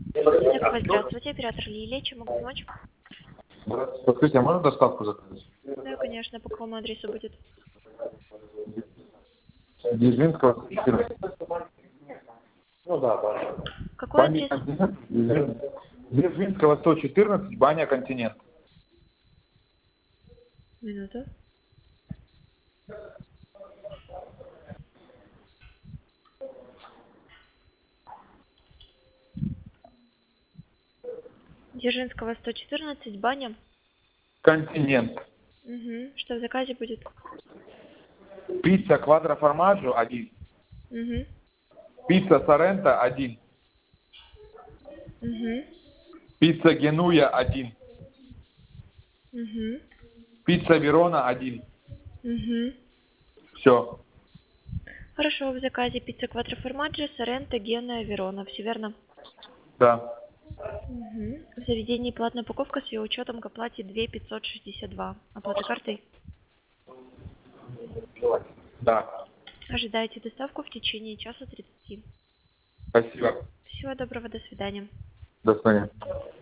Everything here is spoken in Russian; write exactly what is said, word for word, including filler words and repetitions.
Языковой, здравствуйте, оператор Лилия, чем могу помочь? Скажите, а можно доставку заказать? Да, конечно, по какому адресу будет? Дзержинского, четырнадцать. Ну да, да. Какой Баня адрес? Континент. Дзержинского, сто четырнадцать, баня Континент. Минуту. Дзержинского, сто четырнадцать, баня. Континент. Угу. Что в заказе будет? Пицца Квадро Формаджо один. Угу. Пицца Соренто один. Угу. Пицца Генуя один. Угу. Пицца Верона один. Угу. Все. Хорошо, в заказе пицца Квадро Формаджо, Соренто, Гена, Верона. Все верно? Да. Угу. В заведении платная упаковка с ее учетом к оплате две тысячи пятьсот шестьдесят два. Оплата картой? Да. Ожидаете доставку в течение часа тридцати. Спасибо. Всего доброго, до свидания. До свидания.